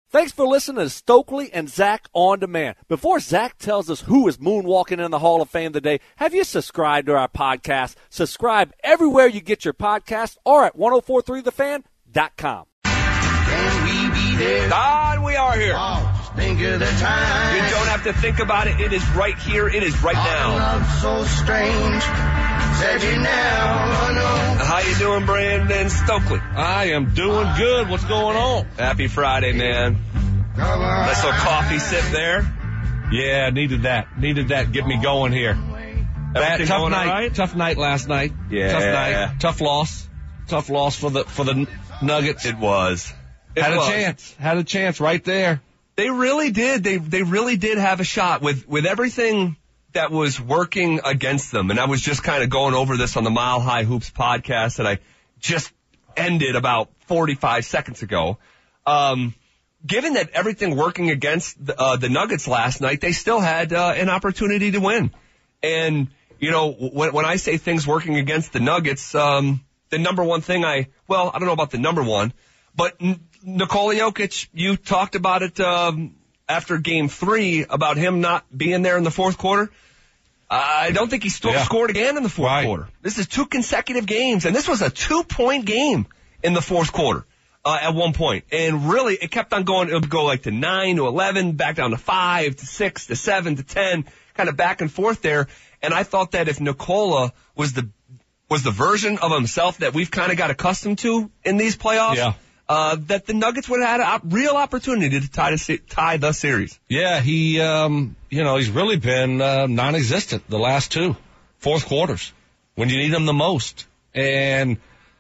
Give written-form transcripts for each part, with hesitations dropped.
Thanks for listening to Stokely and Zach On Demand. Before Zach tells us who is moonwalking in the Hall of Fame today, have you subscribed to our podcast? Subscribe everywhere you get your podcast or at 1043thefan.com. Can we be there? God, we are here. Oh, think of the time. You don't have to think about it. It is right here. It is right now. Love so strange. Said you now know. How you doing, Brandon Stokely? I am doing good. What's going on? Happy Friday, man. Nice little coffee sip there. Yeah, needed that. Get me going here. Everything Tough going night. all right? Tough night last night. Yeah. Tough night. Tough loss for the Nuggets. It was. Had a chance right there. They really did. They really did have a shot with everything that was working against them. And I was just kind of going over this on the Mile High Hoops podcast that I just ended about 45 seconds ago. Given that everything working against the Nuggets last night, they still had an opportunity to win. And, you know, when I say things working against the Nuggets, the number one thing I don't know about the number one, but Nikola Jokic, you talked about it after Game 3 about him not being there in the fourth quarter. I don't think he scored again in the fourth quarter. This is 2 consecutive games, and this was a 2-point game in the fourth quarter at one point. And really, it kept on going. It would go like to 9 to 11, back down to 5 to 6 to 7 to 10, kind of back and forth there. And I thought that if Nikola was the version of himself that we've kind of got accustomed to in these playoffs, that the Nuggets would have had a real opportunity to tie the series. Yeah, he's really been non-existent the last 2 fourth quarters when you need him the most. And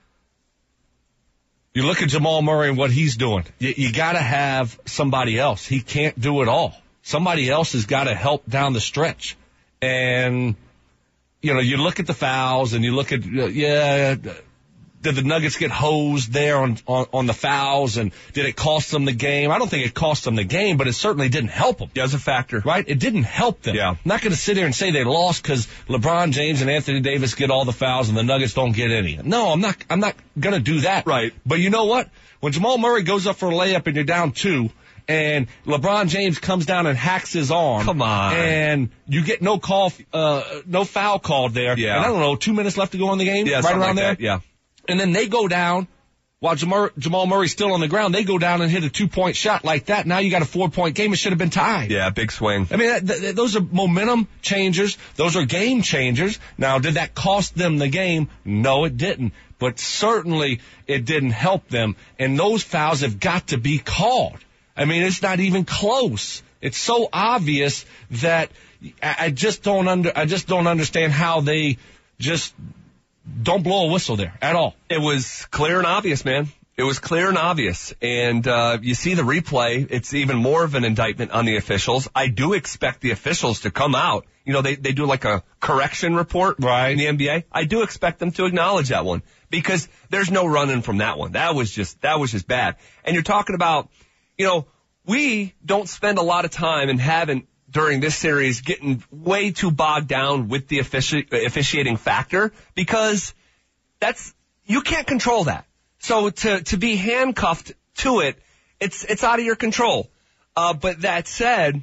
you look at Jamal Murray and what he's doing. You got to have somebody else. He can't do it all. Somebody else has got to help down the stretch. And, you know, you look at the fouls and you look at, did the Nuggets get hosed there on the fouls, and did it cost them the game? I don't think it cost them the game, but it certainly didn't help them. Yeah, it was a factor. Right? It didn't help them. Yeah. I'm not going to sit here and say they lost because LeBron James and Anthony Davis get all the fouls and the Nuggets don't get any. No, I'm not going to do that. Right. But you know what? When Jamal Murray goes up for a layup and you're down 2, and LeBron James comes down and hacks his arm. Come on. And you get no foul called there. Yeah. And I don't know, 2 minutes left to go in the game? Yeah, right around like there? That. Yeah. And then they go down, while Jamal Murray's still on the ground, they go down and hit a 2-point shot like that. Now you got a 4-point game. It should have been tied. Yeah, big swing. I mean, those are momentum changers. Those are game changers. Now, did that cost them the game? No, it didn't. But certainly it didn't help them. And those fouls have got to be called. I mean, it's not even close. It's so obvious that I just don't understand how they just don't blow a whistle there at all. It was clear and obvious, man. It was clear and obvious. And you see the replay, it's even more of an indictment on the officials. I do expect the officials to come out. You know, they do like a correction report in the NBA. I do expect them to acknowledge that one because there's no running from that one. That was just bad. And you're talking about, you know, we don't spend a lot of time and haven't during this series getting way too bogged down with the officiating factor because you can't control that. So to be handcuffed to it, it's out of your control. But that said,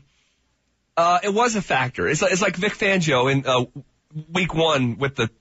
it was a factor. It's like Vic Fangio in week 1 with the,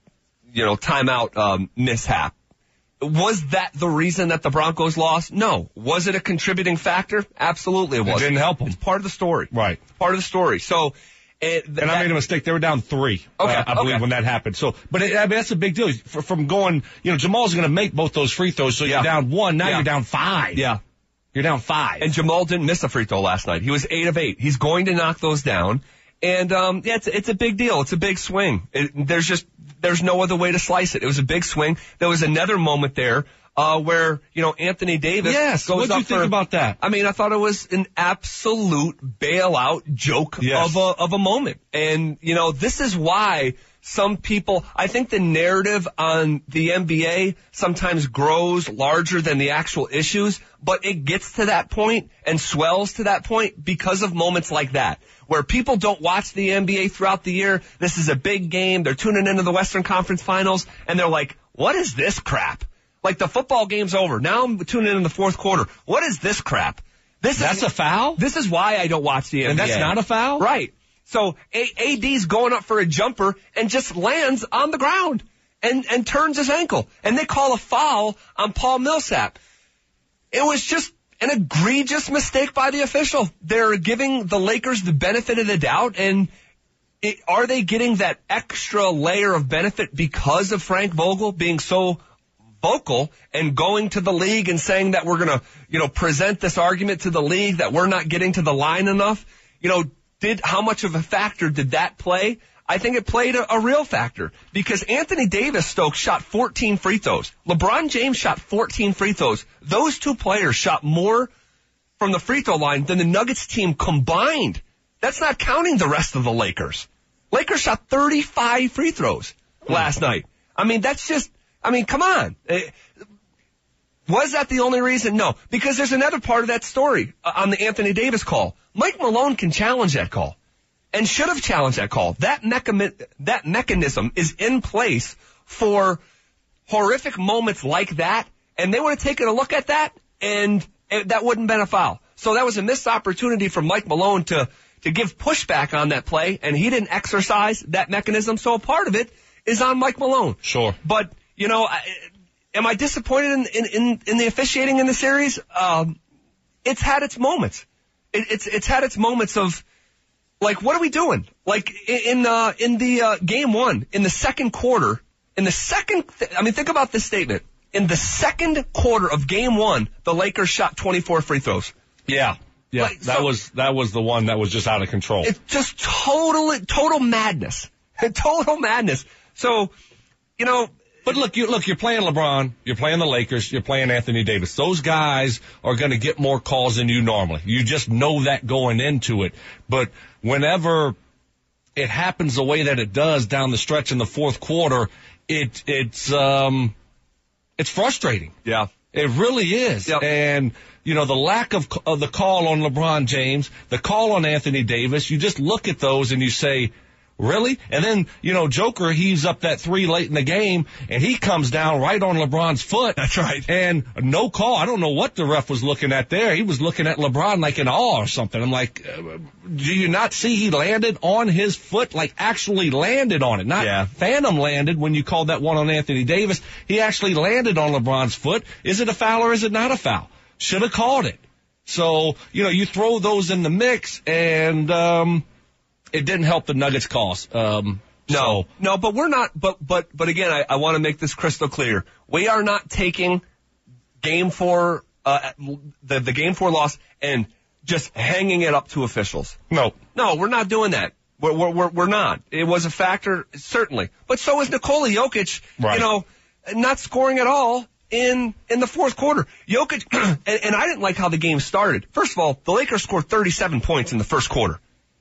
timeout mishap. Was that the reason that the Broncos lost? No. Was it a contributing factor? Absolutely it was. It didn't help them. It's part of the story. Right. Part of the story. So, I made a mistake. They were down 3, I believe, when that happened. So, but that's a big deal. From going, Jamal's going to make both those free throws, so you're down 1, now you're down 5. Yeah. You're down 5. And Jamal didn't miss a free throw last night. He was 8 of 8. He's going to knock those down. And, it's a big deal. It's a big swing. There's no other way to slice it. It was a big swing. There was another moment there, where, Anthony Davis goes up. What did you think about that? I mean, I thought it was an absolute bailout joke of a moment. And, this is why some people, I think the narrative on the NBA sometimes grows larger than the actual issues, but it gets to that point and swells to that point because of moments like that, where people don't watch the NBA throughout the year. This is a big game. They're tuning into the Western Conference Finals, and they're like, what is this crap? Like, the football game's over. Now I'm tuning in the fourth quarter. What is this crap? That's a foul? This is why I don't watch the NBA. And that's not a foul? Right. So AD's going up for a jumper and just lands on the ground and turns his ankle. And they call a foul on Paul Millsap. It was just an egregious mistake by the official. They're giving the Lakers the benefit of the doubt, and are they getting that extra layer of benefit because of Frank Vogel being so vocal and going to the league and saying that we're going to, present this argument to the league that we're not getting to the line enough? How much of a factor did that play? I think it played a real factor because Anthony Davis, Stokes, shot 14 free throws. LeBron James shot 14 free throws. Those two players shot more from the free throw line than the Nuggets team combined. That's not counting the rest of the Lakers. Lakers shot 35 free throws last night. Come on. Was that the only reason? No, because there's another part of that story on the Anthony Davis call. Mike Malone can challenge that call and should have challenged that call. That mechanism is in place for horrific moments like that, and they would have taken a look at that, and that wouldn't have been a foul. So that was a missed opportunity for Mike Malone to give pushback on that play, and he didn't exercise that mechanism, so a part of it is on Mike Malone. Sure. But, am I disappointed in the officiating in the series? It's had its moments. It's had its moments of, like, what are we doing? Like, in the game one, in the second quarter, think about this statement. In the second quarter of game one, the Lakers shot 24 free throws. Yeah. Yeah, that was the one that was just out of control. It's just total madness. Total madness. So, But look, you're playing LeBron, you're playing the Lakers, you're playing Anthony Davis. Those guys are going to get more calls than you normally. You just know that going into it. But whenever it happens the way that it does down the stretch in the fourth quarter, it's frustrating. Yeah. It really is. Yep. And, the lack of the call on LeBron James, the call on Anthony Davis, you just look at those and you say, really? And then, Joker heaves up that three late in the game, and he comes down right on LeBron's foot. That's right. And no call. I don't know what the ref was looking at there. He was looking at LeBron like in awe or something. I'm like, do you not see he landed on his foot, like actually landed on it? Not phantom landed when you called that one on Anthony Davis. He actually landed on LeBron's foot. Is it a foul or is it not a foul? Should have called it. So, you throw those in the mix, and it didn't help the Nuggets' cause. No, but we're not. But again, I want to make this crystal clear. We are not taking game four, the game four loss, and just hanging it up to officials. No, we're not doing that. We're not. It was a factor, certainly, but so is Nikola Jokic. Right. Not scoring at all in the fourth quarter. Jokic, and I didn't like how the game started. First of all, the Lakers scored 37 points in the first quarter.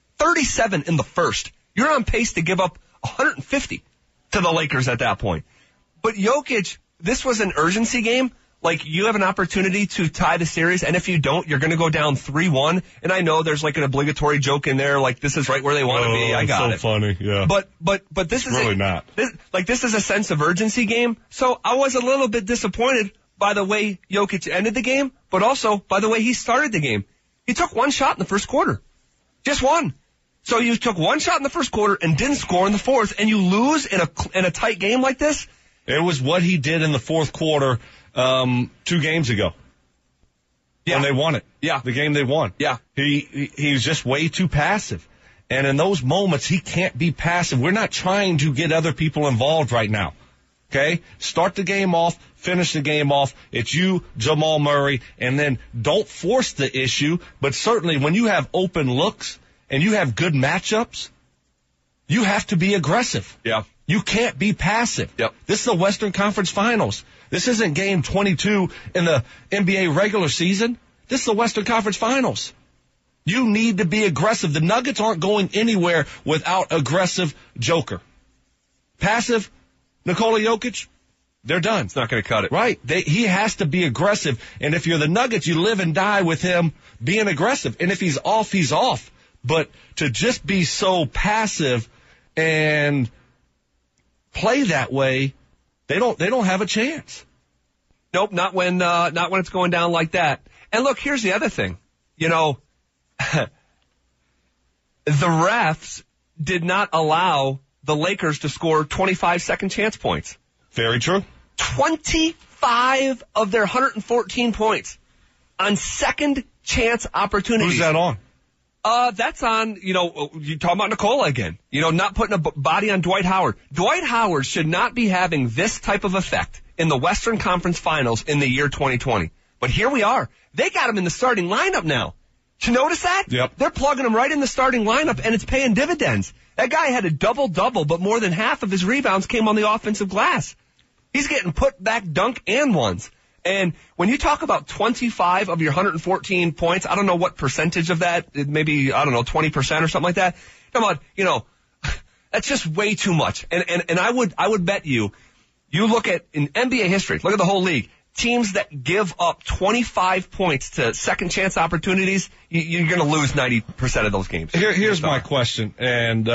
37 in the first. You're on pace to give up 150 to the Lakers at that point. But Jokic, this was an urgency game. Like, you have an opportunity to tie the series, and if you don't, you're going to go down 3-1. And I know there's like an obligatory joke in there, like this is right where they want to be. I got it. So funny, yeah. But this is really not. This is a sense of urgency game. So I was a little bit disappointed by the way Jokic ended the game, but also by the way he started the game. He took one shot in the first quarter. Just one. So you took one shot in the first quarter and didn't score in the fourth, and you lose in a tight game like this? It was what he did in the fourth quarter 2 games ago. Yeah. When they won it. Yeah. The game they won. Yeah. He was just way too passive. And in those moments, he can't be passive. We're not trying to get other people involved right now. Okay? Start the game off, finish the game off. It's you, Jamal Murray, and then don't force the issue, but certainly when you have open looks and you have good matchups, you have to be aggressive. Yeah. You can't be passive. Yep. This is the Western Conference Finals. This isn't game 22 in the NBA regular season. This is the Western Conference Finals. You need to be aggressive. The Nuggets aren't going anywhere without aggressive Joker. Passive, Nikola Jokic, they're done. It's not going to cut it. Right. He has to be aggressive. And if you're the Nuggets, you live and die with him being aggressive. And if he's off, he's off. But to just be so passive and play that way, they don't have a chance. Nope, not when it's going down like that. And look, here's the other thing. you know, the refs did not allow the Lakers to score 25 second chance points. Very true. 25 of their 114 points on second chance opportunities. Who's that on? That's on, you talking about Nikola again. Not putting a body on Dwight Howard. Dwight Howard should not be having this type of effect in the Western Conference Finals in the year 2020. But here we are. They got him in the starting lineup now. Did you notice that? Yep. They're plugging him right in the starting lineup, and it's paying dividends. That guy had a double-double, but more than half of his rebounds came on the offensive glass. He's getting put back dunk and ones. And when you talk about 25 of your 114 points, I don't know what percentage of that, maybe, 20% or something like that. Come on, that's just way too much. And I would bet you look at, in NBA history, look at the whole league, teams that give up 25 points to second chance opportunities, you're going to lose 90% of those games. Here's my question. And,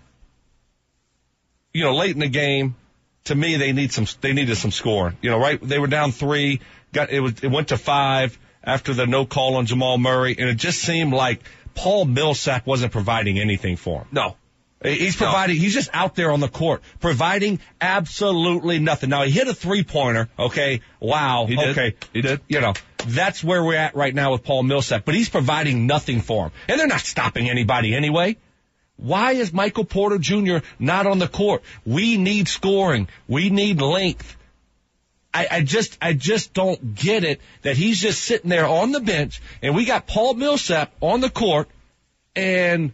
late in the game, to me, they needed some scoring. Right? They were down 3, it went to 5 after the no call on Jamal Murray, and it just seemed like Paul Millsap wasn't providing anything for him. No. He's just out there on the court, providing absolutely nothing. Now, he hit a 3-pointer, okay? Wow. He did. Okay. He did. That's where we're at right now with Paul Millsap, but he's providing nothing for him. And they're not stopping anybody anyway. Why is Michael Porter Jr. not on the court? We need scoring. We need length. I just don't get it that he's just sitting there on the bench, and we got Paul Millsap on the court, and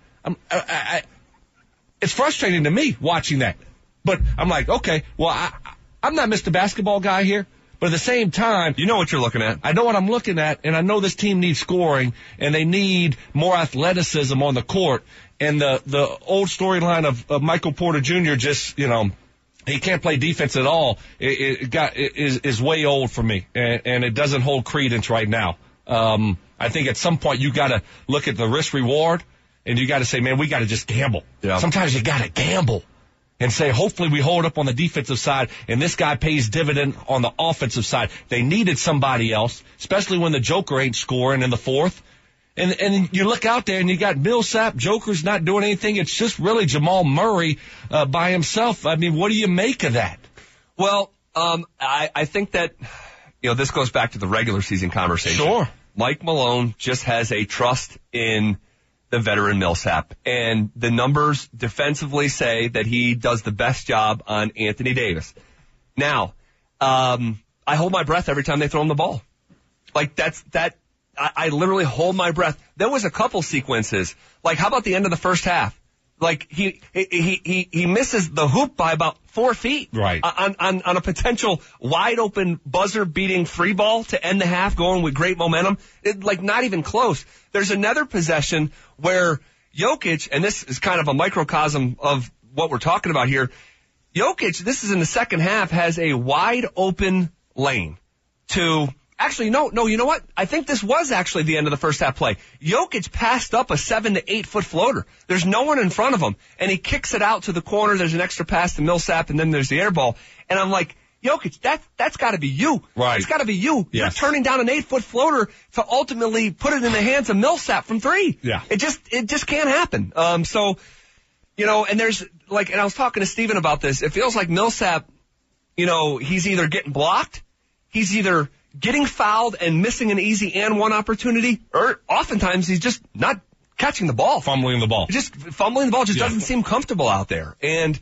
it's frustrating to me watching that. But I'm like, okay, well, I'm not Mr. Basketball guy here, but at the same time, you know what you're looking at. I know what I'm looking at, and I know this team needs scoring, and they need more athleticism on the court. And the old storyline of Michael Porter Jr. just, he can't play defense at all. Is way old for me, and it doesn't hold credence right now. I think at some point you got to look at the risk reward, and you got to say, man, we got to just gamble. Yeah. Sometimes you got to gamble and say, hopefully we hold up on the defensive side, and this guy pays dividend on the offensive side. They needed somebody else, especially when the Joker ain't scoring in the fourth. And you look out there and you got Millsap, Joker's not doing anything. It's just really Jamal Murray by himself. I mean, what do you make of that? Well, I think that, this goes back to the regular season conversation. Sure. Mike Malone just has a trust in the veteran Millsap. And the numbers defensively say that he does the best job on Anthony Davis. Now, I hold my breath every time they throw him the ball. Like, I literally hold my breath. There was a couple sequences. Like, how about the end of the first half? Like, he misses the hoop by about 4 feet. Right. On a potential wide open buzzer beating free ball to end the half, going with great momentum. Not even close. There's another possession where Jokic, and this is kind of a microcosm of what we're talking about here. Jokic, this is in the second half, has a wide open lane to, actually, no, you know what? I think this was actually the end of the first half play. Jokic passed up a 7 to 8 foot floater. There's no one in front of him, and he kicks it out to the corner. There's an extra pass to Millsap, and then there's the air ball. And I'm like, Jokic, that's got to be you. Right. It's got to be you. Yes. You're turning down an 8 foot floater to ultimately put it in the hands of Millsap from 3. Yeah. It just can't happen. And there's and I was talking to Steven about this. It feels like Millsap, he's either getting blocked, he's either getting fouled and missing an easy and one opportunity, or oftentimes he's just not catching the ball. Fumbling the ball. Just fumbling the ball doesn't seem comfortable out there. And,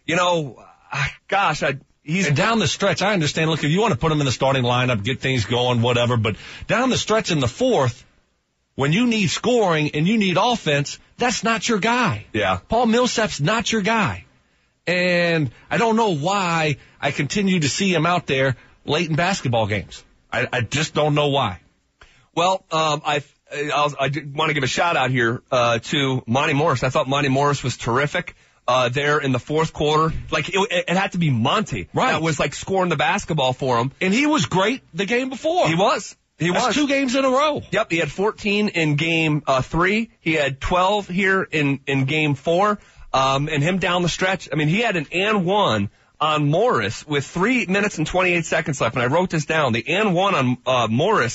he's down the stretch. I understand. Look, if you want to put him in the starting lineup, get things going, whatever, but down the stretch in the fourth, when you need scoring and you need offense, that's not your guy. Yeah. Paul Millsap's not your guy. And I don't know why I continue to see him out there late in basketball games. I just don't know why. Well, I want to give a shout out here to Monty Morris. I thought Monty Morris was terrific there in the fourth quarter. Like it had to be Monty that was scoring the basketball for him, and he was great the game before. He was. That's 2 games in a row. Yep, he had 14 in game 3. He had 12 here in game 4. And him down the stretch. I mean, he had an and one on Morris with 3 minutes and 28 seconds left. And I wrote this down. The and one on Morris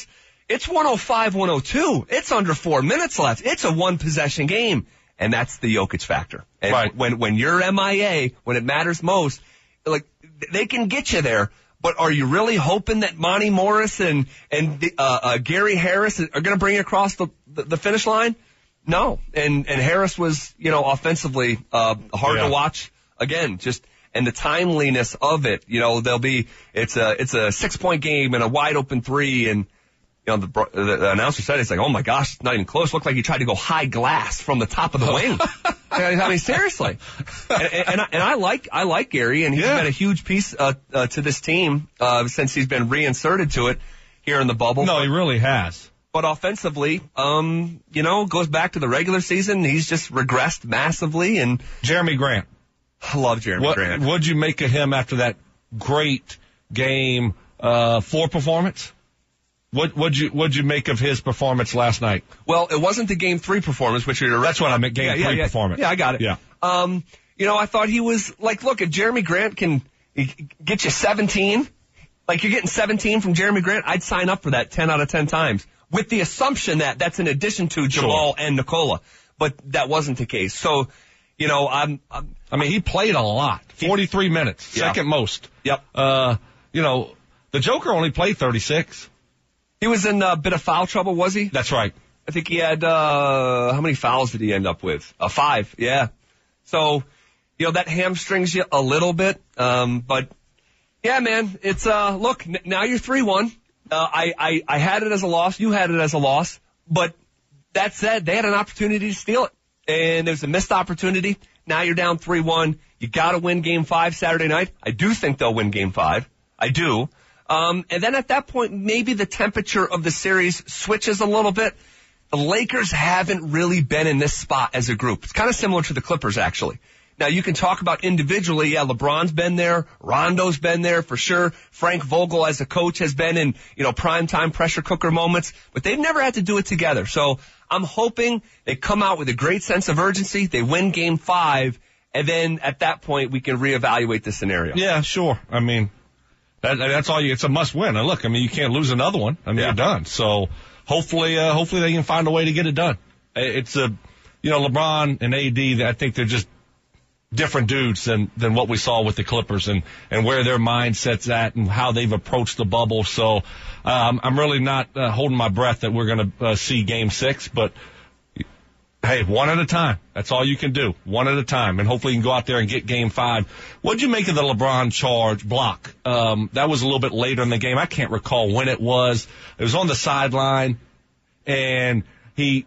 It's 105-102. It's under 4 minutes left. It's a one-possession game. And that's the Jokic factor. And right. when you're MIA, when it matters most, like, they can get you there. But are you really hoping that Monty Morris and Gary Harris are going to bring you across the finish line? No. And Harris was, offensively hard to watch. Again, and the timeliness of it, it's a 6-point game and a wide open three, and the announcer said, it's like, oh my gosh, it's not even close. Looked like he tried to go high glass from the top of the wing. I mean, seriously. And I like Gary, and he's been a huge piece to this team since he's been reinserted to it here in the bubble. No, he really has. But offensively, goes back to the regular season. He's just regressed massively. And Jeremy Grant. I love Jeremy Grant. What'd you make of him after that great game 4 performance? What'd you make of his performance last night? Well, it wasn't the game 3 performance, which you're that's what I meant. Game 3 performance. Yeah, I got it. Yeah. I thought he was like, look, if Jeremy Grant can get you 17, like you're getting 17 from Jeremy Grant, I'd sign up for that 10 out of 10 times, with the assumption that that's in addition to Jamal and Nikola. But that wasn't the case. So, he played a lot. 43 minutes, second most. Yep. The Joker only played 36. He was in a bit of foul trouble, was he? That's right. I think he had, how many fouls did he end up with? 5, yeah. So, that hamstrings you a little bit. But, yeah, man, it's, look, now you're 3-1. I had it as a loss. You had it as a loss. But that said, they had an opportunity to steal it. And there's a missed opportunity. Now you're down 3-1. You got to win Game 5 Saturday night. I do think they'll win Game 5. I do. And then at that point, maybe the temperature of the series switches a little bit. The Lakers haven't really been in this spot as a group. It's kind of similar to the Clippers, actually. Now, you can talk about individually. Yeah, LeBron's been there. Rondo's been there for sure. Frank Vogel as a coach has been in, primetime pressure cooker moments. But they've never had to do it together. So I'm hoping they come out with a great sense of urgency. They win Game 5. And then at that point, we can reevaluate the scenario. Yeah, sure. That's all it's a must win. And look, you can't lose another one. You're done. So hopefully they can find a way to get it done. It's LeBron and AD, I think they're just different dudes than what we saw with the Clippers and where their mindset's at and how they've approached the bubble. So, I'm really not holding my breath that we're going to see Game 6, but hey, one at a time. That's all you can do. One at a time. And hopefully you can go out there and get Game 5. What'd you make of the LeBron charge block? That was a little bit later in the game. I can't recall when it was. It was on the sideline. And he,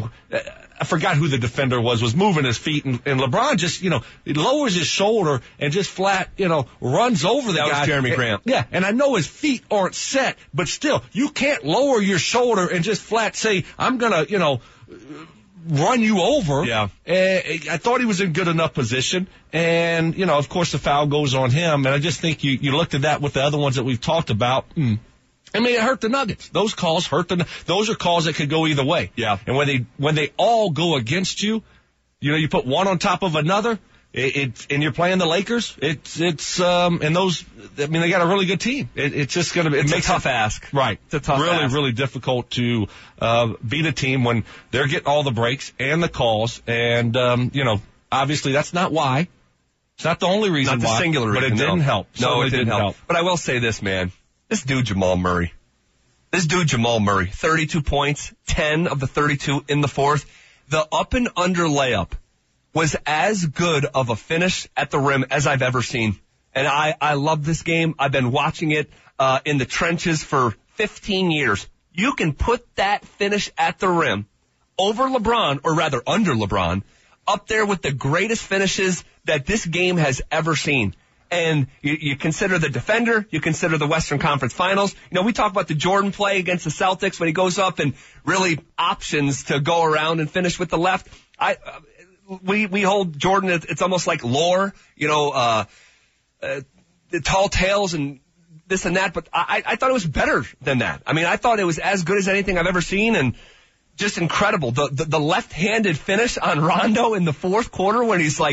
I forgot who the defender was moving his feet. And LeBron just, he lowers his shoulder and just flat, runs over the guy. That was Jeremy Grant. Yeah. And I know his feet aren't set, but still, you can't lower your shoulder and just flat say, I'm going to, run you over. Yeah. I thought he was in good enough position. And, of course, the foul goes on him. And I just think you looked at that with the other ones that we've talked about. It hurt the Nuggets. Those calls those are calls that could go either way. Yeah. And when they all go against you, you put one on top of another, and you're playing the Lakers, and those, they got a really good team. It's just going to be, it's a tough ask. Right. It's a tough ask. Really difficult to, beat a team when they're getting all the breaks and the calls. And, obviously that's not why. It's not the only reason why. Not the singular reason. But it didn't help. No, it didn't help. But I will say this, man. This dude, Jamal Murray, 32 points, 10 of the 32 in the fourth. The up and under layup was as good of a finish at the rim as I've ever seen. And I love this game. I've been watching it in the trenches for 15 years. You can put that finish at the rim over LeBron, or rather under LeBron, up there with the greatest finishes that this game has ever seen. And you consider the defender, you consider the Western Conference Finals. We talk about the Jordan play against the Celtics when he goes up and really options to go around and finish with the left. We hold Jordan, it's almost like lore, the tall tales and this and that, but I thought it was better than that. I thought it was as good as anything I've ever seen, and just incredible. The left-handed finish on Rondo in the fourth quarter when he's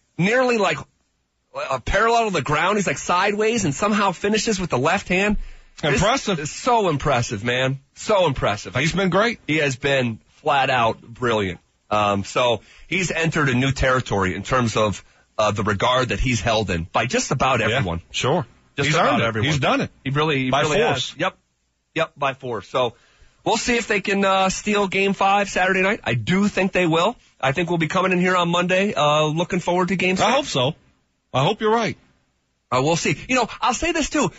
nearly parallel to the ground. He's sideways and somehow finishes with the left hand. Impressive. This is so impressive, man. So impressive. He's been great. He has been flat out brilliant. So he's entered a new territory in terms of the regard that he's held in by just about everyone. Yeah, sure. Just he's about earned it. everyone. He's done it. He really by has. force. Yep, by force. So we'll see if they can steal Game 5 Saturday night. I do think they will. I think we'll be coming in here on Monday looking forward to Game 6. I hope so. I hope you're right. We'll see. I'll say this too.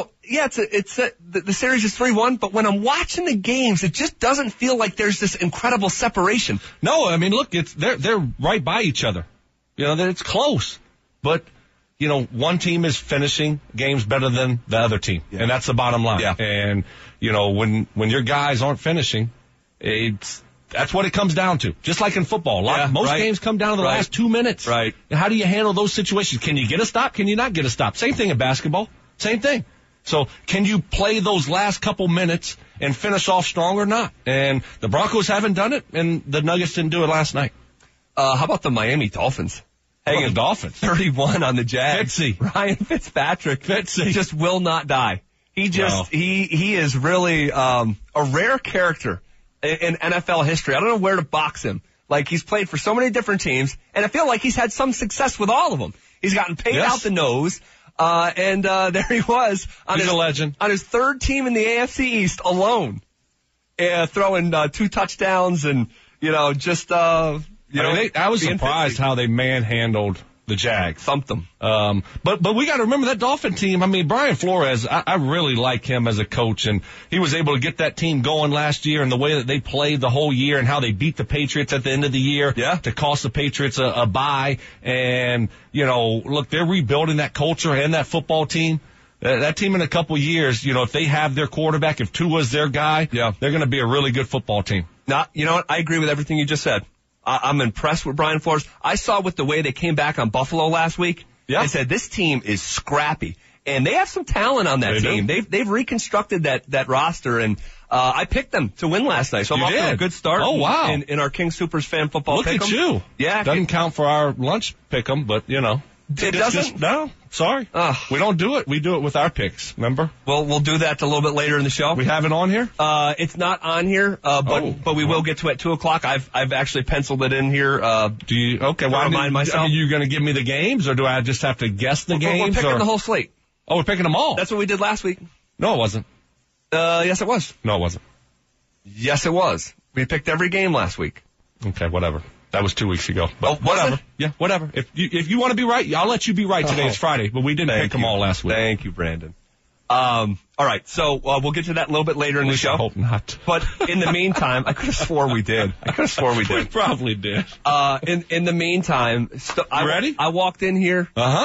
The series is 3-1, but when I'm watching the games, it just doesn't feel like there's this incredible separation. No, I mean, look, they're right by each other. It's close, but one team is finishing games better than the other team, and that's the bottom line. Yeah. And when your guys aren't finishing, that's what it comes down to. Just like in football, most games come down to the last 2 minutes. Right. And how do you handle those situations? Can you get a stop? Can you not get a stop? Same thing in basketball. Same thing. So can you play those last couple minutes and finish off strong or not? And the Broncos haven't done it, and the Nuggets didn't do it last night. How about the Miami Dolphins? Hanging the Dolphins. 31 on the Jags. Fitzy. Ryan Fitzpatrick. Fitzy. Just will not die. He is really a rare character in NFL history. I don't know where to box him. Like, he's played for so many different teams, and I feel like he's had some success with all of them. He's gotten paid out the nose, and there he was He's a legend. On his third team in the AFC East alone, throwing 2 touchdowns and, I was surprised how they manhandled the Jags. Thumped them. But we got to remember that Dolphin team. I mean, Brian Flores, I really like him as a coach, and he was able to get that team going last year, and the way that they played the whole year and how they beat the Patriots at the end of the year to cost the Patriots a bye. And, look, they're rebuilding that culture and that football team. That team in a couple years, if they have their quarterback, if Tua's their guy, they're going to be a really good football team. Now, you know what? I agree with everything you just said. I'm impressed with Brian Flores. I saw with the way they came back on Buffalo last week. I said, this team is scrappy. And they have some talent on that team. They've reconstructed that roster, and I picked them to win last night. So I'm off to a good start. Oh, wow. In our King Supers fan football Look pick 'em. at you. Yeah. Doesn't count for our lunch pick 'em, but, It doesn't? No, sorry. We don't do it. We do it with our picks, remember? Well, we'll do that a little bit later in the show. We have it on here? It's not on here, but we will get to it at 2:00. I've actually penciled it in here. Do you? Okay, well, remind myself. Are you going to give me the games, or do I just have to guess the games? We're picking the whole slate. Oh, we're picking them all. That's what we did last week. No, it wasn't. Yes, it was. No, it wasn't. Yes, it was. We picked every game last week. Okay, whatever. That was 2 weeks ago. But whatever. Yeah, whatever. If you want to be right, I'll let you be right today. It's Friday, but we didn't pick them all last week. Thank you, Brandon. All right, so we'll get to that a little bit later in the show. I hope not. But in the meantime, I could have swore we did. We probably did. In the meantime, ready? I walked in here.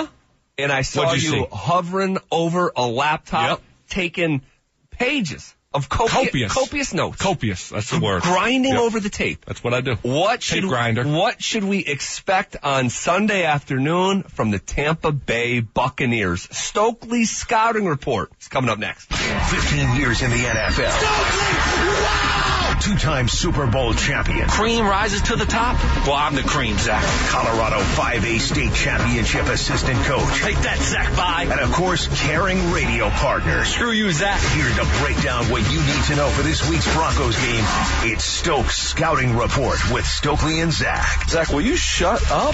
And I saw you hovering over a laptop, taking pages of copious notes. Copious, that's the word. Grinding over the tape. That's what I do. Tape grinder. What should we expect on Sunday afternoon from the Tampa Bay Buccaneers? Stokely's scouting report is coming up next. 15 years in the NFL. Stokely! Wow! 2-time Super Bowl champion. Cream rises to the top? Well, I'm the cream, Zach. Colorado 5A state championship assistant coach. Take that, Zach, bye. And, of course, caring radio partner. Screw you, Zach. Here to break down what you need to know for this week's Broncos game, it's Stokes Scouting Report with Stokely and Zach. Zach, will you shut up?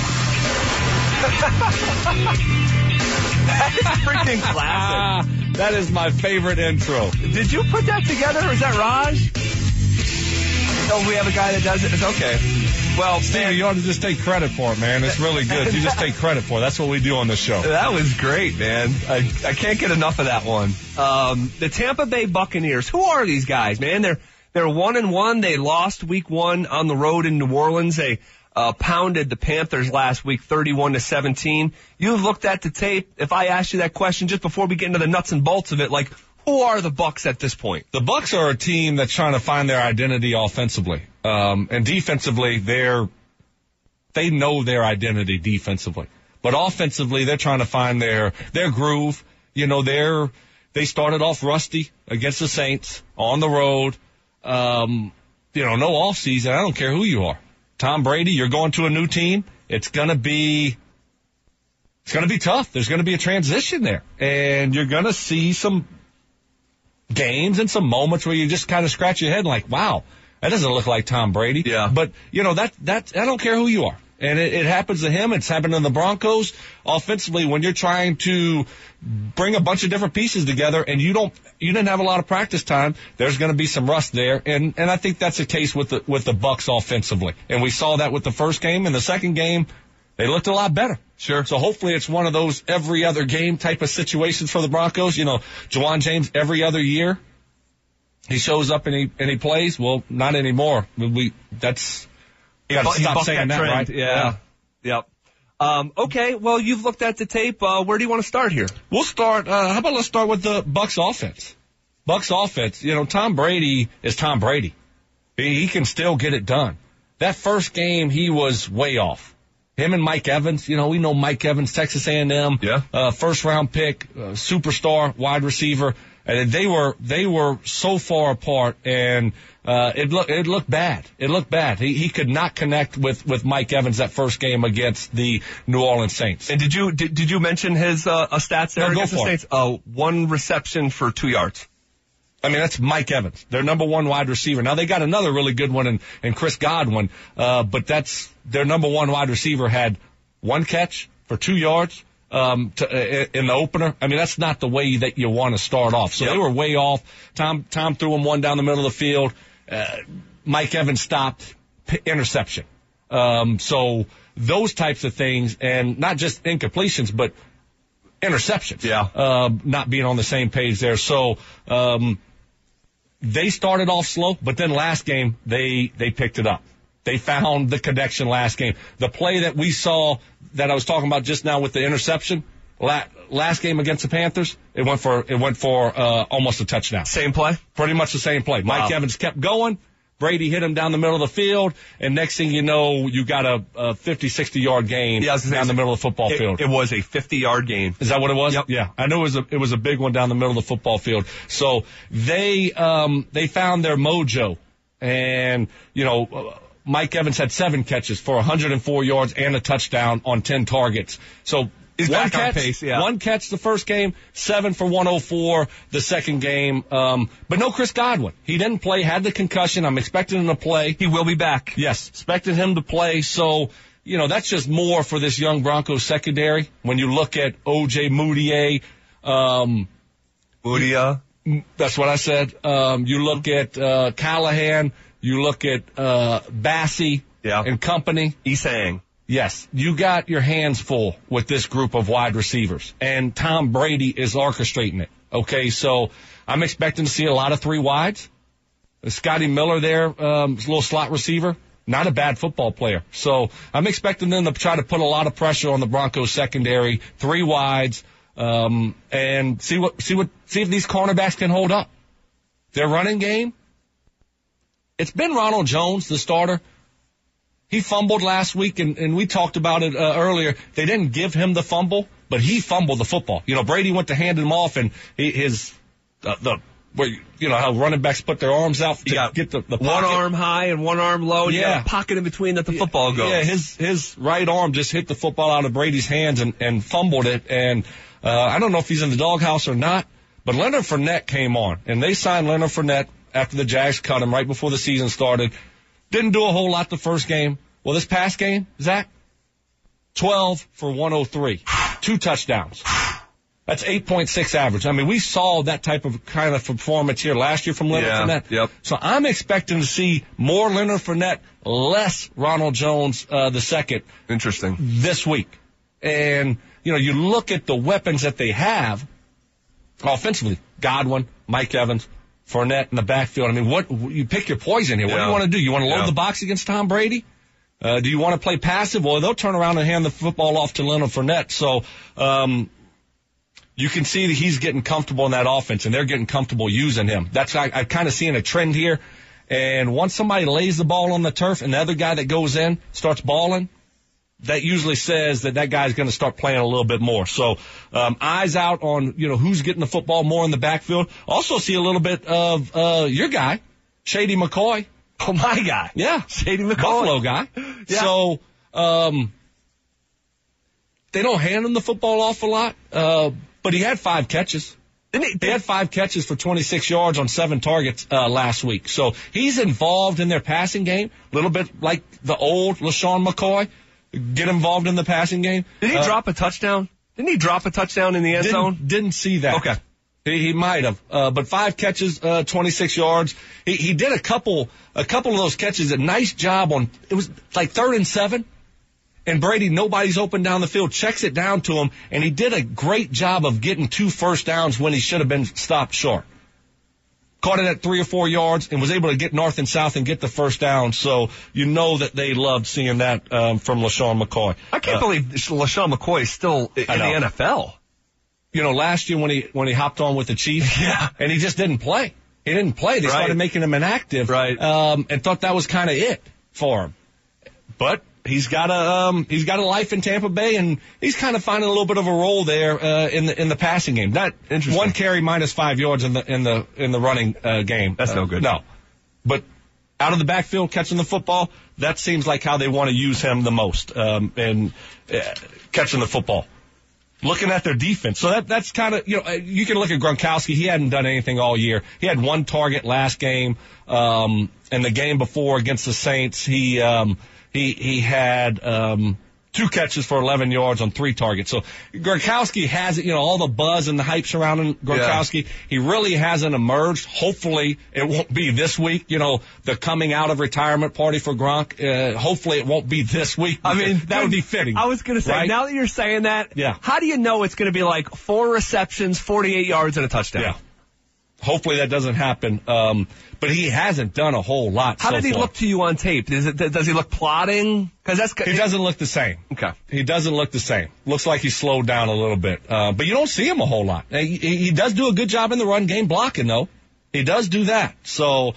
That is freaking classic. That is my favorite intro. Did you put that together, or is that Raj? Oh, we have a guy that does it? It's okay. Well, Steve, you ought to just take credit for it, man. It's really good. You just take credit for it. That's what we do on this show. That was great, man. I can't get enough of that one. The Tampa Bay Buccaneers. Who are these guys, man? They're 1-1. They lost week 1 on the road in New Orleans. They pounded the Panthers last week 31-17. You've looked at the tape. If I asked you that question just before we get into the nuts and bolts of it, like, who are the Bucs at this point? The Bucs are a team that's trying to find their identity offensively. And defensively, they know their identity defensively. But offensively, they're trying to find their groove. They started off rusty against the Saints on the road. No offseason. I don't care who you are. Tom Brady, you're going to a new team. It's going to be tough. There's going to be a transition there. And you're going to see some games and some moments where you just kind of scratch your head like, wow, that doesn't look like Tom Brady. Yeah. But, that I don't care who you are. And it happens to him. It's happened in the Broncos offensively when you're trying to bring a bunch of different pieces together and you didn't have a lot of practice time. There's going to be some rust there. And I think that's the case with the Bucks offensively. And we saw that with the first game. And the second game, they looked a lot better. Sure. So hopefully it's one of those every other game type of situations for the Broncos. Juwan James every other year, he shows up and he plays. Well, not anymore. You got to stop saying that, right? Yeah. Yep. Okay, well, you've looked at the tape. Where do you want to start here? We'll start, let's start with the Bucks offense. Bucks offense, Tom Brady is Tom Brady. He can still get it done. That first game, he was way off. Him and Mike Evans, we know Mike Evans, Texas A&M, first round pick, superstar wide receiver. And they were so far apart, and it looked bad. It looked bad. He could not connect with Mike Evans that first game against the New Orleans Saints. And did you mention his stats there against the Saints? 1 reception for 2 yards. I mean, that's Mike Evans, their number 1 wide receiver. Now they got another really good one in Chris Godwin, but that's their number 1 wide receiver had 1 catch for 2 yards. In the opener. I mean, that's not the way that you want to start off. So They were way off. Tom threw him one down the middle of the field. Mike Evans stopped, interception. So those types of things, and not just incompletions, but interceptions. Yeah. Not being on the same page there. So, they started off slow, but then last game, they picked it up. They found the connection last game. The play that we saw that I was talking about just now with the interception, last game against the Panthers, it went for almost a touchdown. Same play? Pretty much the same play. Wow. Mike Evans kept going. Brady hit him down the middle of the field, and next thing you know, you got a 50, 60-yard gain down the middle of the football field. It was a 50-yard gain. Is that what it was? Yep. Yeah. I know it was a big one down the middle of the football field. So they found their mojo, and, Mike Evans had 7 catches for 104 yards and a touchdown on 10 targets. So he's back on pace, yeah. 1 catch the first game, 7 for 104 the second game. But no Chris Godwin. He didn't play, had the concussion. I'm expecting him to play. He will be back. Yes, expected him to play. So, that's just more for this young Broncos secondary. When you look at O.J. Moutier, that's what I said. You look at Callahan. You look at Bassey and company. Esang. Yes, you got your hands full with this group of wide receivers, and Tom Brady is orchestrating it. Okay, so I'm expecting to see a lot of 3 wides. Scotty Miller there, little slot receiver, not a bad football player. So I'm expecting them to try to put a lot of pressure on the Broncos secondary, 3 wides, and see if these cornerbacks can hold up. Their running game. It's been Ronald Jones, the starter. He fumbled last week, and we talked about it earlier. They didn't give him the fumble, but he fumbled the football. Brady went to hand him off, and how running backs put their arms out to get the pocket. One arm high and one arm low, and you got a pocket in between that the football goes. Yeah, his right arm just hit the football out of Brady's hands and fumbled it. And I don't know if he's in the doghouse or not, but Leonard Fournette came on, and they signed Leonard Fournette after the Jags cut him right before the season started. Didn't do a whole lot the first game. Well, this past game, Zach, 12 for 103, 2 touchdowns. That's 8.6 average. I mean, we saw that kind of performance here last year from Leonard Fournette. Yep. So I'm expecting to see more Leonard Fournette, less Ronald Jones the second. Interesting. This week. And, you look at the weapons that they have offensively, Godwin, Mike Evans, Fournette in the backfield. I mean, you pick your poison here. What do you want to do? You want to load the box against Tom Brady? Do you want to play passive? Well, they'll turn around and hand the football off to Leonard Fournette. So, you can see that he's getting comfortable in that offense, and they're getting comfortable using him. That's I kind of seeing a trend here. And once somebody lays the ball on the turf and the other guy that goes in starts balling, that usually says that guy's going to start playing a little bit more. So, eyes out on, who's getting the football more in the backfield. Also see a little bit of, your guy, Shady McCoy. Oh, my guy. Yeah. Shady McCoy. Buffalo guy. Yeah. So, they don't hand him the football off a lot, but he had 5 catches. He had 5 catches for 26 yards on 7 targets last week. So he's involved in their passing game, a little bit like the old LaShawn McCoy. Get involved in the passing game. Did he drop a touchdown? Didn't he drop a touchdown in the end zone? Didn't see that. Okay. He might have. But 5 catches, 26 yards. He did a couple of those catches. A nice job on, it was like 3rd and 7. And Brady, nobody's open down the field, checks it down to him, and he did a great job of getting 2 first downs when he should have been stopped short. Caught it at 3 or 4 yards and was able to get north and south and get the first down. So you know that they loved seeing that from LaShawn McCoy. I can't believe LaShawn McCoy is still in the NFL. You know, last year when he hopped on with the Chiefs, and he just didn't play. He didn't play. They started making him inactive, and thought that was kind of it for him. But he's got a life in Tampa Bay, and he's kind of finding a little bit of a role there in the passing game. Not interesting. 1 carry minus 5 yards in the running game. That's no good. No, but out of the backfield catching the football, that seems like how they want to use him the most, and catching the football. Looking at their defense, so that's kind of, you can look at Gronkowski. He hadn't done anything all year. He had 1 target last game, and the game before against the Saints, he had 2 catches for 11 yards on 3 targets. So Gronkowski has, all the buzz and the hype surrounding Gronkowski. Yeah. He really hasn't emerged. Hopefully it won't be this week, the coming out of retirement party for Gronk. Hopefully it won't be this week. I mean, that would be fitting. I was going to say, right? Now that you're saying that, how do you know it's going to be like 4 receptions, 48 yards and a touchdown? Yeah. Hopefully that doesn't happen. But he hasn't done a whole lot so far. How did he look to you on tape? Does he look plodding? He doesn't look the same. Okay. He doesn't look the same. Looks like he slowed down a little bit. But you don't see him a whole lot. He does do a good job in the run game blocking, though. He does do that. So,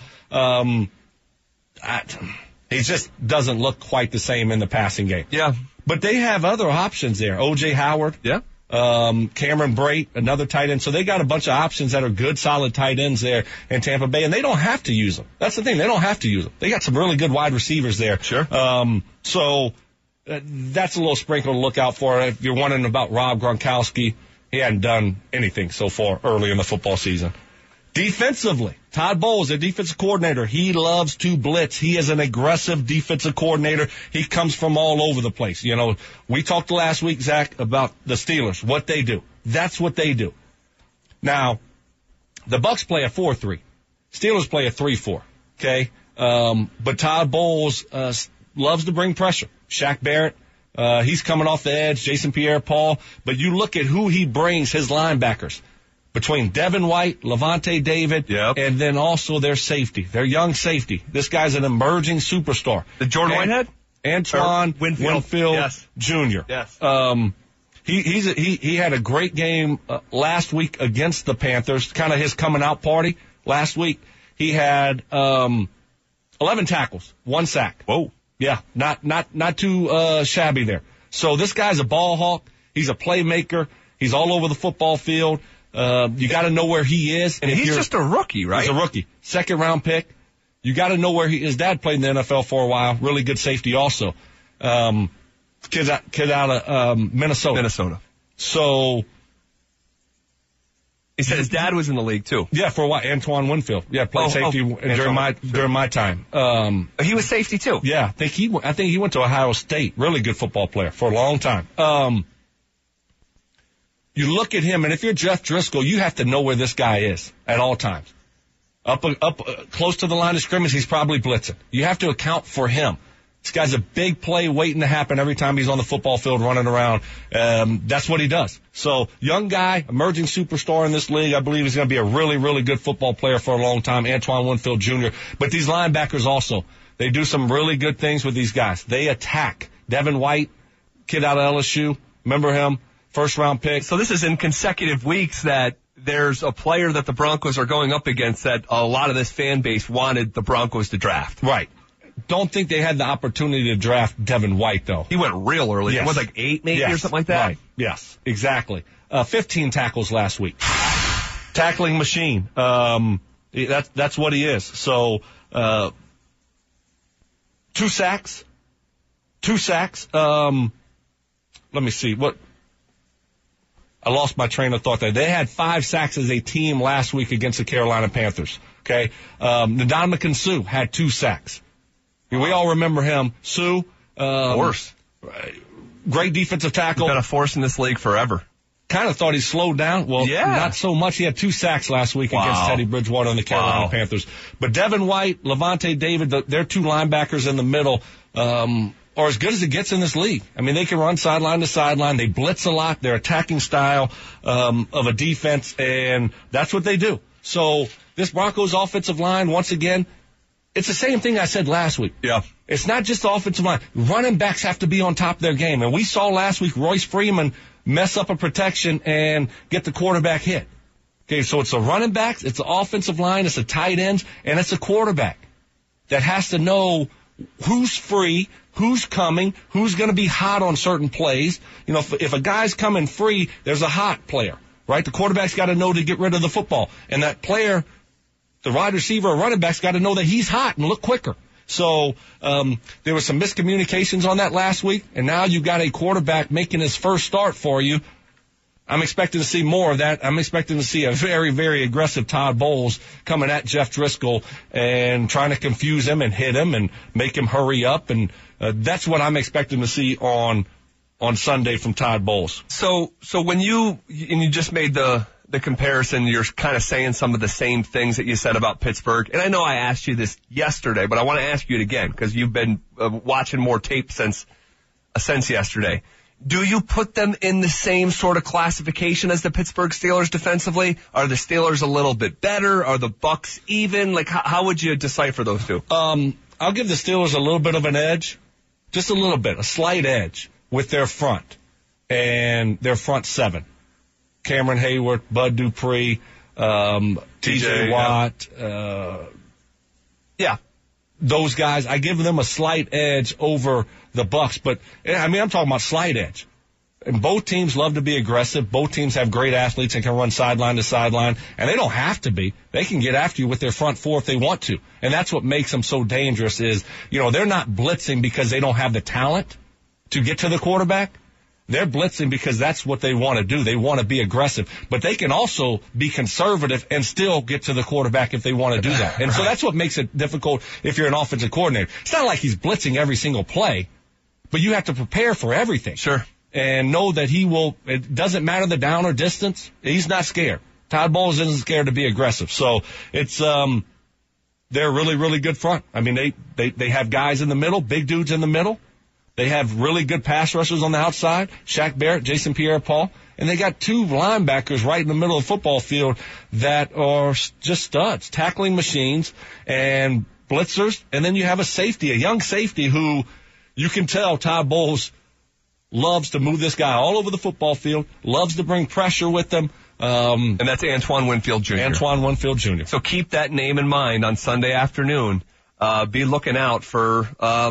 he just doesn't look quite the same in the passing game. Yeah. But they have other options there. O.J. Howard. Yeah. Cameron Brate, another tight end. So they got a bunch of options that are good, solid tight ends there in Tampa Bay, and they don't have to use them. That's the thing. They don't have to use them. They got some really good wide receivers there. Sure. So that's a little sprinkle to look out for. If you're wondering about Rob Gronkowski, he hadn't done anything so far early in the football season. Defensively, Todd Bowles, their defensive coordinator, he loves to blitz. He is an aggressive defensive coordinator. He comes from all over the place. We talked last week, Zach, about the Steelers, what they do. That's what they do. Now, the Bucks play a 4-3. Steelers play a 3-4. Okay? But Todd Bowles loves to bring pressure. Shaq Barrett, he's coming off the edge. Jason Pierre-Paul. But you look at who he brings, his linebackers. Between Devin White, Levante David, and then also their safety, their young safety. This guy's an emerging superstar. The Jordan Whitehead? Antoine Winfield Jr. Yes. He had a great game last week against the Panthers, kind of his coming out party last week. He had 11 tackles, 1 sack. Whoa. Yeah, not too shabby there. So this guy's a ball hawk. He's a playmaker. He's all over the football field. You got to know where he is. And he's just a rookie, right? He's a rookie. 2nd round pick. You got to know where his dad played in the NFL for a while. Really good safety also. Kid out of Minnesota. So he said his dad was in the league too. Yeah, for a while. Antoine Winfield. Yeah, played safety during my time. He was safety too. Yeah, I think he went to Ohio State. Really good football player for a long time. You look at him, and if you're Jeff Driscoll, you have to know where this guy is at all times. Up close to the line of scrimmage, he's probably blitzing. You have to account for him. This guy's a big play waiting to happen every time he's on the football field running around. That's what he does. So, young guy, emerging superstar in this league. I believe he's going to be a really, really good football player for a long time, Antoine Winfield Jr. But these linebackers also, they do some really good things with these guys. They attack. Devin White, kid out of LSU, remember him? 1st round pick. So this is in consecutive weeks that there's a player that the Broncos are going up against that a lot of this fan base wanted the Broncos to draft. Right. Don't think they had the opportunity to draft Devin White, though. He went real early. Yes. It was like 8 maybe or something like that? Right. Yes, exactly. 15 tackles last week. Tackling machine. That's what he is. So, 2 sacks. 2 sacks. Let me see. I lost my train of thought there. They had 5 sacks as a team last week against the Carolina Panthers. Okay. Ndamukong Suh had 2 sacks. We all remember him. Suh, Force. Great defensive tackle. He's been a force in this league forever. Kind of thought he slowed down. Well, yeah. Not so much. He had 2 sacks last week against Teddy Bridgewater and the Carolina Panthers. But Devin White, Levante David, their 2 linebackers in the middle, are as good as it gets in this league. I mean, they can run sideline to sideline. They blitz a lot. Their attacking style of a defense, and that's what they do. So this Broncos offensive line, once again, it's the same thing I said last week. Yeah. It's not just the offensive line. Running backs have to be on top of their game. And we saw last week Royce Freeman mess up a protection and get the quarterback hit. Okay, so it's the running backs, it's the offensive line, it's the tight ends, and it's the quarterback that has to know who's free, who's coming, who's going to be hot on certain plays. You know, if a guy's coming free, there's a hot player, right? The quarterback's got to know to get rid of the football. And that player, the wide receiver or running back's got to know that he's hot and look quicker. So there was some miscommunications on that last week, and now you've got a quarterback making his first start for you. I'm expecting to see more of that. I'm expecting to see a very, very aggressive Todd Bowles coming at Jeff Driscoll and trying to confuse him and hit him and make him hurry up. And that's what I'm expecting to see on Sunday from Todd Bowles. So when you just made the comparison, you're kind of saying some of the same things that you said about Pittsburgh. And I know I asked you this yesterday, but I want to ask you it again because you've been watching more tape since yesterday. Do you put them in the same sort of classification as the Pittsburgh Steelers defensively? Are the Steelers a little bit better? Are the Bucs even? Like, how would you decipher those two? I'll give the Steelers a little bit of an edge, just a little bit, a slight edge with their front and their front 7. Cameron Hayward, Bud Dupree, TJ Watt, those guys. I give them a slight edge over the Bucs, but I mean, I'm talking about slight edge. And both teams love to be aggressive. Both teams have great athletes and can run sideline to sideline, and they don't have to be. They can get after you with their front 4 if they want to. And that's what makes them so dangerous is, you know, they're not blitzing because they don't have the talent to get to the quarterback. They're blitzing because that's what they want to do. They want to be aggressive. But they can also be conservative and still get to the quarterback if they want to do that. And so that's what makes it difficult if you're an offensive coordinator. It's not like he's blitzing every single play, but you have to prepare for everything. Sure. And know that he will, it doesn't matter the down or distance. He's not scared. Todd Bowles isn't scared to be aggressive. So it's, they're a really, really good front. I mean, they have guys in the middle, big dudes in the middle. They have really good pass rushers on the outside, Shaq Barrett, Jason Pierre-Paul, and they got 2 linebackers right in the middle of the football field that are just studs, tackling machines and blitzers. And then you have a safety, a young safety who you can tell Todd Bowles loves to move this guy all over the football field, loves to bring pressure with him. And that's Antoine Winfield Jr. Antoine Winfield Jr. So keep that name in mind on Sunday afternoon. Be looking out for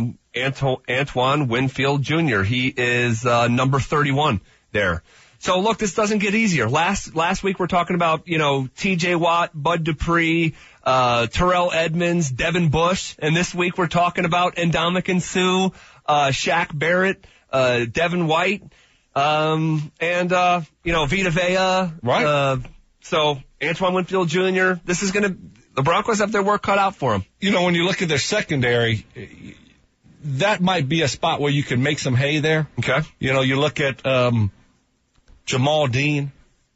Antoine Winfield Jr. He is number 31 there. So look, this doesn't get easier. Last week we're talking about, you know, TJ Watt, Bud Dupree, Terrell Edmonds, Devin Bush, and this week we're talking about Ndamukong Suh, Shaq Barrett, Devin White, and Vita Vea. Right. So Antoine Winfield Jr., the Broncos have their work cut out for them. You know, when you look at their secondary, that might be a spot where you can make some hay there. Okay. You know, you look at Jamal Dean,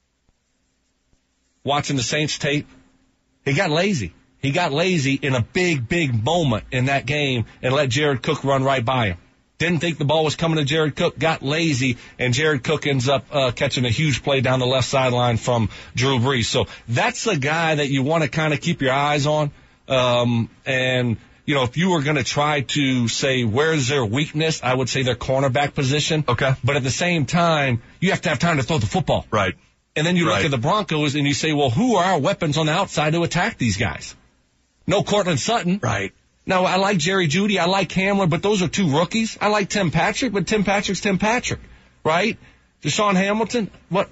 watching the Saints tape. He got lazy. He got lazy in a big, big moment in that game and let Jared Cook run right by him. Didn't think the ball was coming to Jared Cook, got lazy, and Jared Cook ends up catching a huge play down the left sideline from Drew Brees. So that's a guy that you want to kind of keep your eyes on. And, you know, if you were going to try to say where's their weakness, I would say their cornerback position. Okay. But at the same time, you have to have time to throw the football. Right. And then you look at the Broncos and you say, well, who are our weapons on the outside to attack these guys? No Cortland Sutton. Right. Now, I like Jerry Jeudy, I like Hamler, but those are 2 rookies. I like Tim Patrick, but Tim Patrick's Tim Patrick, right? Deshaun Hamilton, what?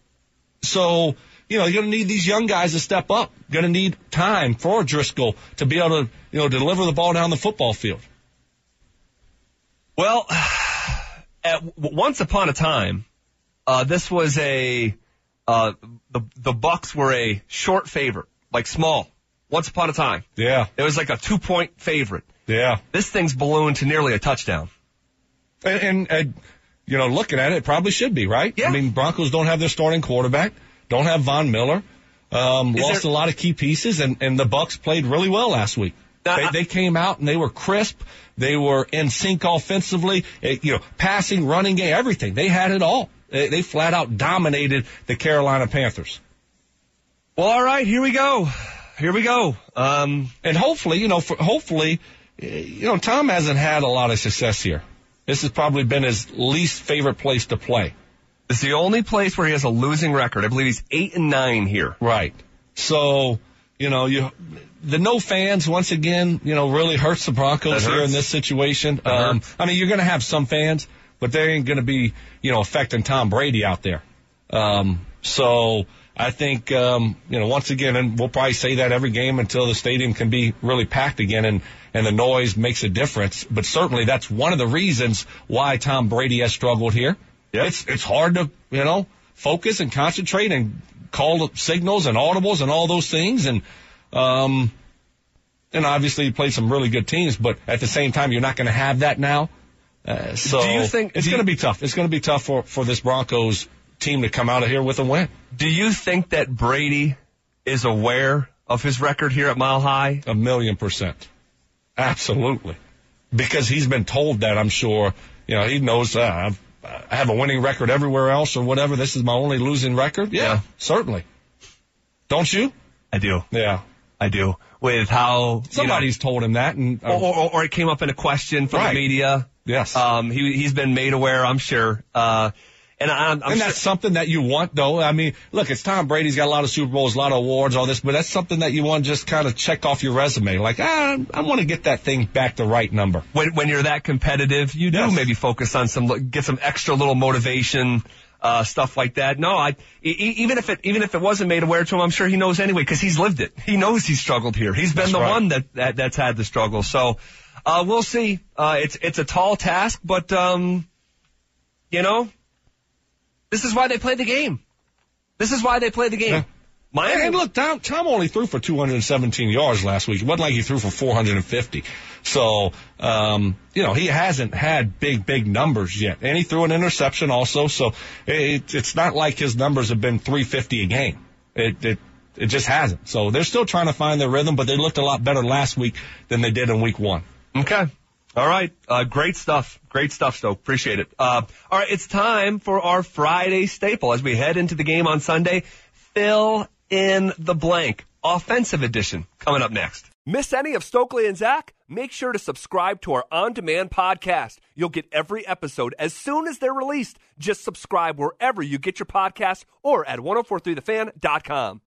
So, you know, you're going to need these young guys to step up. Going to need time for Driscoll to be able to, you know, deliver the ball down the football field. Well, once upon a time, This was the Bucks were a short favorite, like small, once upon a time. Yeah. It was like a 2-point favorite. Yeah. This thing's ballooned to nearly a touchdown. And looking at it, it probably should be, right? Yeah. I mean, Broncos don't have their starting quarterback, don't have Von Miller, lost a lot of key pieces, and the Bucks played really well last week. They came out and they were crisp. They were in sync offensively, passing, running game, everything. They had it all. They flat out dominated the Carolina Panthers. Well, all right, here we go. And hopefully, Tom hasn't had a lot of success here. This has probably been his least favorite place to play. It's the only place where he has a losing record. I believe he's 8-9 here. Right. So, the no fans, once again, really hurts the Broncos here in this situation. You're going to have some fans, but they ain't going to be, affecting Tom Brady out there. So I think, once again, and we'll probably say that every game until the stadium can be really packed again and the noise makes a difference. But certainly that's one of the reasons why Tom Brady has struggled here. Yep. It's hard to, focus and concentrate and call signals and audibles and all those things. And obviously you played some really good teams, but at the same time, you're not going to have that now. So do you think it's going to be tough? It's going to be tough for this Broncos team to come out of here with a win. Do you think that Brady is aware of his record here at Mile High? 1,000,000%. Absolutely. Because he's been told that, I'm sure. He knows I have a winning record everywhere else or whatever. This is my only losing record. Yeah. Certainly. Don't you? I do. Yeah. I do. With how somebody's told him that, and or it came up in a question from the media. Yes. He's been made aware, I'm sure. And that's something that you want, though. I mean, look, it's Tom Brady. He's got a lot of Super Bowls, a lot of awards, all this, but that's something that you want to just kind of check off your resume. Like, I want to get that thing back the right number. When you're that competitive, you do maybe focus on get some extra little motivation, stuff like that. No, even if it wasn't made aware to him, I'm sure he knows anyway because he's lived it. He knows he's struggled here. He's been one that's had the struggle. So, we'll see. It's a tall task, but this is why they play the game. Yeah. Miami. And look, Tom only threw for 217 yards last week. It wasn't like he threw for 450. So, he hasn't had big numbers yet. And he threw an interception also. So it's not like his numbers have been 350 a game. It just hasn't. So they're still trying to find their rhythm, but they looked a lot better last week than they did in week 1. Okay. All right. Great stuff. Great stuff, Stoke. Appreciate it. All right. It's time for our Friday staple as we head into the game on Sunday. Fill in the blank. Offensive edition coming up next. Miss any of Stokely and Zach? Make sure to subscribe to our on-demand podcast. You'll get every episode as soon as they're released. Just subscribe wherever you get your podcasts or at 1043thefan.com.